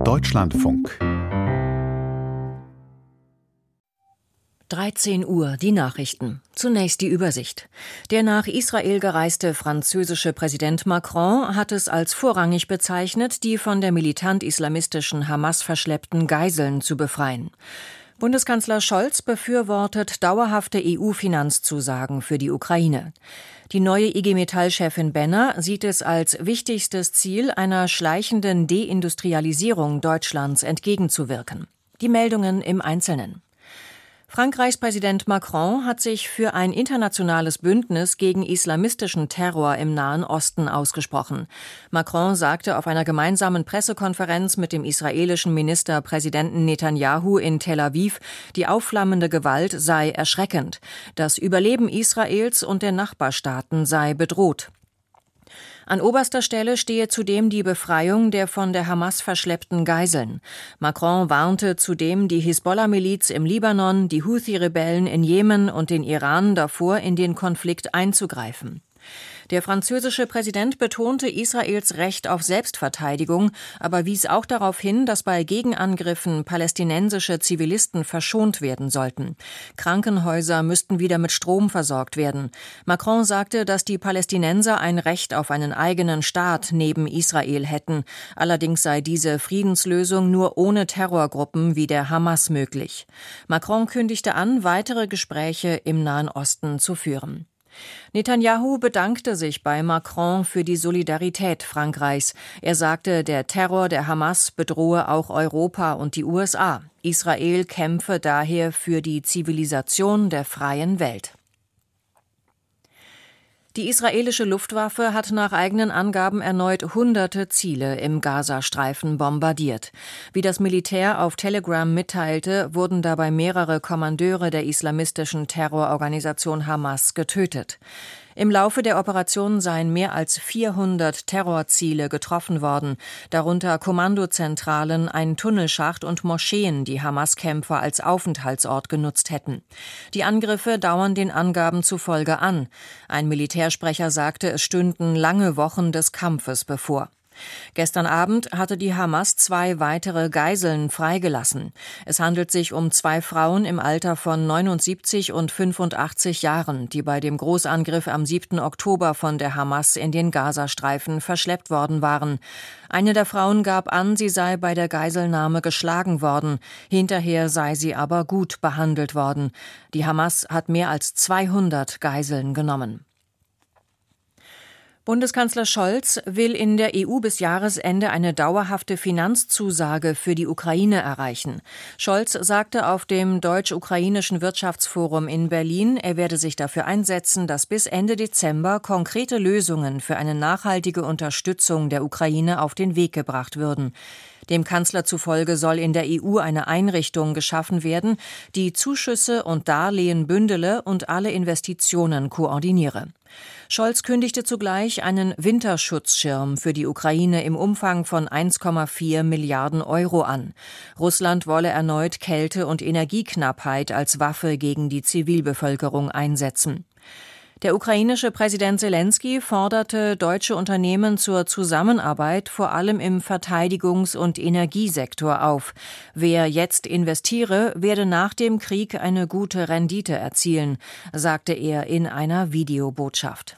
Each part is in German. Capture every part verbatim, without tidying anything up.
Deutschlandfunk. dreizehn Uhr, die Nachrichten. Zunächst die Übersicht. Der nach Israel gereiste französische Präsident Macron hat es als vorrangig bezeichnet, die von der militant-islamistischen Hamas verschleppten Geiseln zu befreien. Bundeskanzler Scholz befürwortet dauerhafte E U-Finanzzusagen für die Ukraine. Die neue I G Metall-Chefin Benner sieht es als wichtigstes Ziel, einer schleichenden Deindustrialisierung Deutschlands entgegenzuwirken. Die Meldungen im Einzelnen. Frankreichs Präsident Macron hat sich für ein internationales Bündnis gegen islamistischen Terror im Nahen Osten ausgesprochen. Macron sagte auf einer gemeinsamen Pressekonferenz mit dem israelischen Ministerpräsidenten Netanyahu in Tel Aviv, die aufflammende Gewalt sei erschreckend. Das Überleben Israels und der Nachbarstaaten sei bedroht. An oberster Stelle stehe zudem die Befreiung der von der Hamas verschleppten Geiseln. Macron warnte zudem die Hisbollah-Miliz im Libanon, die Houthi-Rebellen in Jemen und den Iran davor, in den Konflikt einzugreifen. Der französische Präsident betonte Israels Recht auf Selbstverteidigung, aber wies auch darauf hin, dass bei Gegenangriffen palästinensische Zivilisten verschont werden sollten. Krankenhäuser müssten wieder mit Strom versorgt werden. Macron sagte, dass die Palästinenser ein Recht auf einen eigenen Staat neben Israel hätten. Allerdings sei diese Friedenslösung nur ohne Terrorgruppen wie der Hamas möglich. Macron kündigte an, weitere Gespräche im Nahen Osten zu führen. Netanyahu bedankte sich bei Macron für die Solidarität Frankreichs. Er sagte, der Terror der Hamas bedrohe auch Europa und die U S A. Israel kämpfe daher für die Zivilisation der freien Welt. Die israelische Luftwaffe hat nach eigenen Angaben erneut hunderte Ziele im Gazastreifen bombardiert. Wie das Militär auf Telegram mitteilte, wurden dabei mehrere Kommandeure der islamistischen Terrororganisation Hamas getötet. Im Laufe der Operation seien mehr als vierhundert Terrorziele getroffen worden, darunter Kommandozentralen, ein Tunnelschacht und Moscheen, die Hamas-Kämpfer als Aufenthaltsort genutzt hätten. Die Angriffe dauern den Angaben zufolge an. Ein Militärsprecher sagte, es stünden lange Wochen des Kampfes bevor. Gestern Abend hatte die Hamas zwei weitere Geiseln freigelassen. Es handelt sich um zwei Frauen im Alter von neunundsiebzig und fünfundachtzig Jahren, die bei dem Großangriff am siebten Oktober von der Hamas in den Gazastreifen verschleppt worden waren. Eine der Frauen gab an, sie sei bei der Geiselnahme geschlagen worden. Hinterher sei sie aber gut behandelt worden. Die Hamas hat mehr als zweihundert Geiseln genommen. Bundeskanzler Scholz will in der E U bis Jahresende eine dauerhafte Finanzzusage für die Ukraine erreichen. Scholz sagte auf dem Deutsch-Ukrainischen Wirtschaftsforum in Berlin, er werde sich dafür einsetzen, dass bis Ende Dezember konkrete Lösungen für eine nachhaltige Unterstützung der Ukraine auf den Weg gebracht würden. Dem Kanzler zufolge soll in der E U eine Einrichtung geschaffen werden, die Zuschüsse und Darlehen bündele und alle Investitionen koordiniere. Scholz kündigte zugleich einen Winterschutzschirm für die Ukraine im Umfang von eins Komma vier Milliarden Euro an. Russland wolle erneut Kälte- und Energieknappheit als Waffe gegen die Zivilbevölkerung einsetzen. Der ukrainische Präsident Selenskyj forderte deutsche Unternehmen zur Zusammenarbeit vor allem im Verteidigungs- und Energiesektor auf. Wer jetzt investiere, werde nach dem Krieg eine gute Rendite erzielen, sagte er in einer Videobotschaft.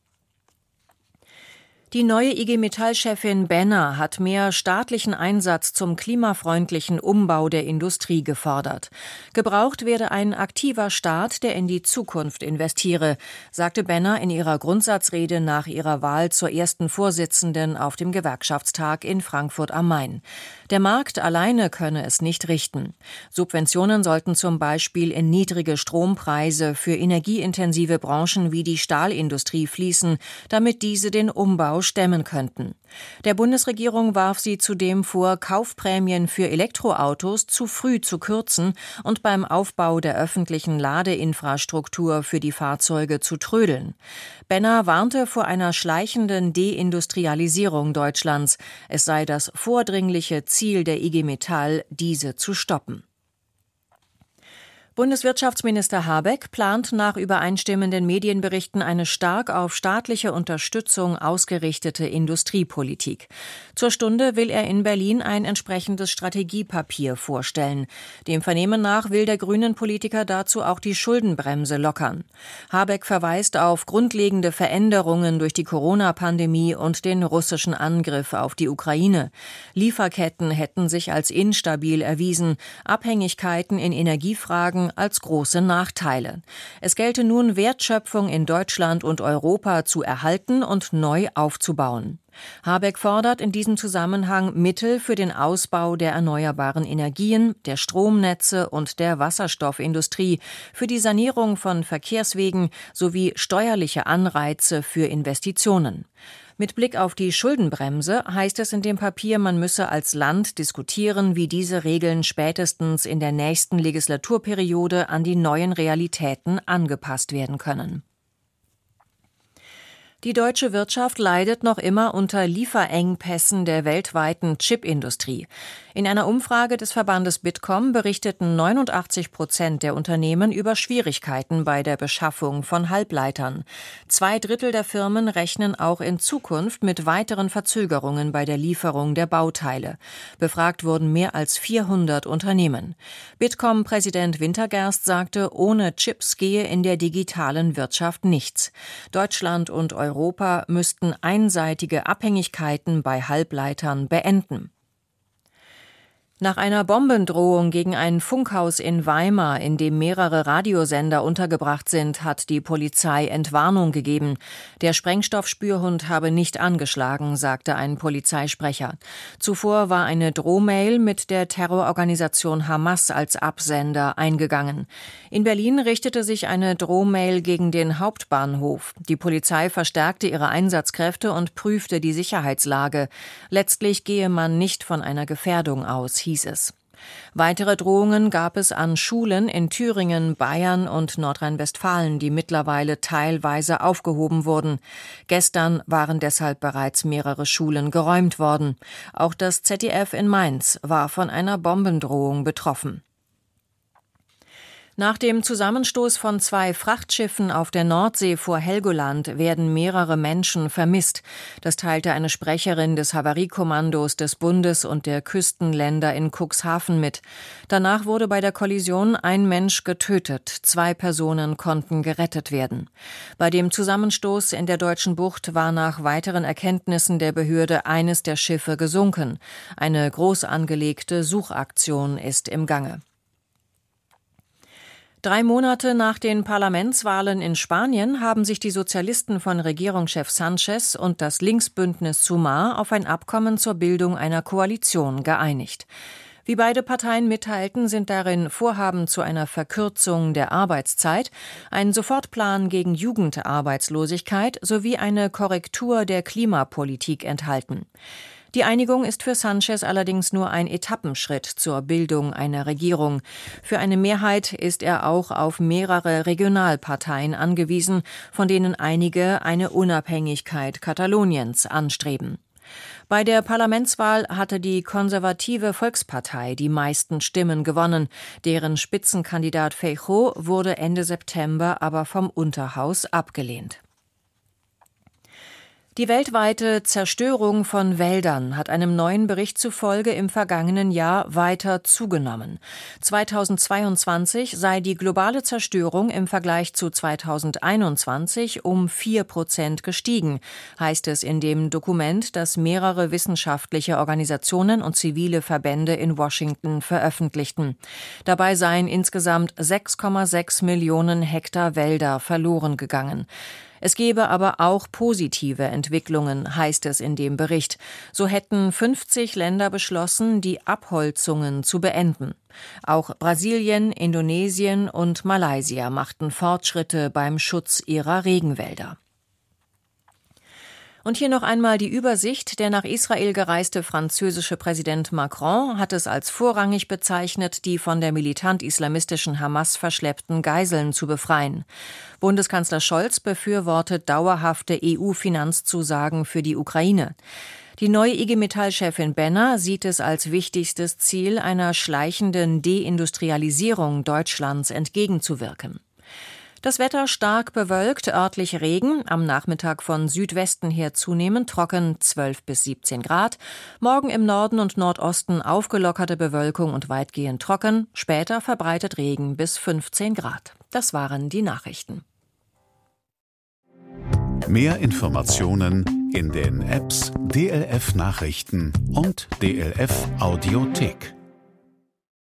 Die neue I G Metall-Chefin Benner hat mehr staatlichen Einsatz zum klimafreundlichen Umbau der Industrie gefordert. Gebraucht werde ein aktiver Staat, der in die Zukunft investiere, sagte Benner in ihrer Grundsatzrede nach ihrer Wahl zur ersten Vorsitzenden auf dem Gewerkschaftstag in Frankfurt am Main. Der Markt alleine könne es nicht richten. Subventionen sollten zum Beispiel in niedrige Strompreise für energieintensive Branchen wie die Stahlindustrie fließen, damit diese den Umbau stemmen könnten. Der Bundesregierung warf sie zudem vor, Kaufprämien für Elektroautos zu früh zu kürzen und beim Aufbau der öffentlichen Ladeinfrastruktur für die Fahrzeuge zu trödeln. Benner warnte vor einer schleichenden Deindustrialisierung Deutschlands. Es sei das vordringliche Ziel der I G Metall, diese zu stoppen. Bundeswirtschaftsminister Habeck plant nach übereinstimmenden Medienberichten eine stark auf staatliche Unterstützung ausgerichtete Industriepolitik. Zur Stunde will er in Berlin ein entsprechendes Strategiepapier vorstellen. Dem Vernehmen nach will der Grünen-Politiker dazu auch die Schuldenbremse lockern. Habeck verweist auf grundlegende Veränderungen durch die Corona-Pandemie und den russischen Angriff auf die Ukraine. Lieferketten hätten sich als instabil erwiesen, Abhängigkeiten in Energiefragen als große Nachteile. Es gelte nun, Wertschöpfung in Deutschland und Europa zu erhalten und neu aufzubauen. Habeck fordert in diesem Zusammenhang Mittel für den Ausbau der erneuerbaren Energien, der Stromnetze und der Wasserstoffindustrie, für die Sanierung von Verkehrswegen sowie steuerliche Anreize für Investitionen. Mit Blick auf die Schuldenbremse heißt es in dem Papier, man müsse als Land diskutieren, wie diese Regeln spätestens in der nächsten Legislaturperiode an die neuen Realitäten angepasst werden können. Die deutsche Wirtschaft leidet noch immer unter Lieferengpässen der weltweiten Chipindustrie. In einer Umfrage des Verbandes Bitkom berichteten neunundachtzig Prozent der Unternehmen über Schwierigkeiten bei der Beschaffung von Halbleitern. Zwei Drittel der Firmen rechnen auch in Zukunft mit weiteren Verzögerungen bei der Lieferung der Bauteile. Befragt wurden mehr als vierhundert Unternehmen. Bitkom-Präsident Wintergerst sagte, ohne Chips gehe in der digitalen Wirtschaft nichts. Deutschland und Europa müssten einseitige Abhängigkeiten bei Halbleitern beenden. Nach einer Bombendrohung gegen ein Funkhaus in Weimar, in dem mehrere Radiosender untergebracht sind, hat die Polizei Entwarnung gegeben. Der Sprengstoffspürhund habe nicht angeschlagen, sagte ein Polizeisprecher. Zuvor war eine Drohmail mit der Terrororganisation Hamas als Absender eingegangen. In Berlin richtete sich eine Drohmail gegen den Hauptbahnhof. Die Polizei verstärkte ihre Einsatzkräfte und prüfte die Sicherheitslage. Letztlich gehe man nicht von einer Gefährdung aus, hieß es. Weitere Drohungen gab es an Schulen in Thüringen, Bayern und Nordrhein-Westfalen, die mittlerweile teilweise aufgehoben wurden. Gestern waren deshalb bereits mehrere Schulen geräumt worden. Auch das Z D F in Mainz war von einer Bombendrohung betroffen. Nach dem Zusammenstoß von zwei Frachtschiffen auf der Nordsee vor Helgoland werden mehrere Menschen vermisst. Das teilte eine Sprecherin des Havariekommandos des Bundes und der Küstenländer in Cuxhaven mit. Danach wurde bei der Kollision ein Mensch getötet. Zwei Personen konnten gerettet werden. Bei dem Zusammenstoß in der deutschen Bucht war nach weiteren Erkenntnissen der Behörde eines der Schiffe gesunken. Eine groß angelegte Suchaktion ist im Gange. Drei Monate nach den Parlamentswahlen in Spanien haben sich die Sozialisten von Regierungschef Sánchez und das Linksbündnis Sumar auf ein Abkommen zur Bildung einer Koalition geeinigt. Wie beide Parteien mitteilten, sind darin Vorhaben zu einer Verkürzung der Arbeitszeit, ein Sofortplan gegen Jugendarbeitslosigkeit sowie eine Korrektur der Klimapolitik enthalten. Die Einigung ist für Sánchez allerdings nur ein Etappenschritt zur Bildung einer Regierung. Für eine Mehrheit ist er auch auf mehrere Regionalparteien angewiesen, von denen einige eine Unabhängigkeit Kataloniens anstreben. Bei der Parlamentswahl hatte die konservative Volkspartei die meisten Stimmen gewonnen. Deren Spitzenkandidat Feijóo wurde Ende September aber vom Unterhaus abgelehnt. Die weltweite Zerstörung von Wäldern hat einem neuen Bericht zufolge im vergangenen Jahr weiter zugenommen. zweitausendzweiundzwanzig sei die globale Zerstörung im Vergleich zu zweitausendeinundzwanzig um vier Prozent gestiegen, heißt es in dem Dokument, das mehrere wissenschaftliche Organisationen und zivile Verbände in Washington veröffentlichten. Dabei seien insgesamt sechs Komma sechs Millionen Hektar Wälder verloren gegangen. Es gebe aber auch positive Entwicklungen, heißt es in dem Bericht. So hätten fünfzig Länder beschlossen, die Abholzungen zu beenden. Auch Brasilien, Indonesien und Malaysia machten Fortschritte beim Schutz ihrer Regenwälder. Und hier noch einmal die Übersicht. Der nach Israel gereiste französische Präsident Macron hat es als vorrangig bezeichnet, die von der militant-islamistischen Hamas verschleppten Geiseln zu befreien. Bundeskanzler Scholz befürwortet dauerhafte E U-Finanzzusagen für die Ukraine. Die neue I G Metall-Chefin Benner sieht es als wichtigstes Ziel, einer schleichenden Deindustrialisierung Deutschlands entgegenzuwirken. Das Wetter stark bewölkt, örtlich Regen, am Nachmittag von Südwesten her zunehmend trocken, zwölf bis siebzehn Grad. Morgen im Norden und Nordosten aufgelockerte Bewölkung und weitgehend trocken, später verbreitet Regen bis fünfzehn Grad. Das waren die Nachrichten. Mehr Informationen in den Apps D L F Nachrichten und D L F Audiothek.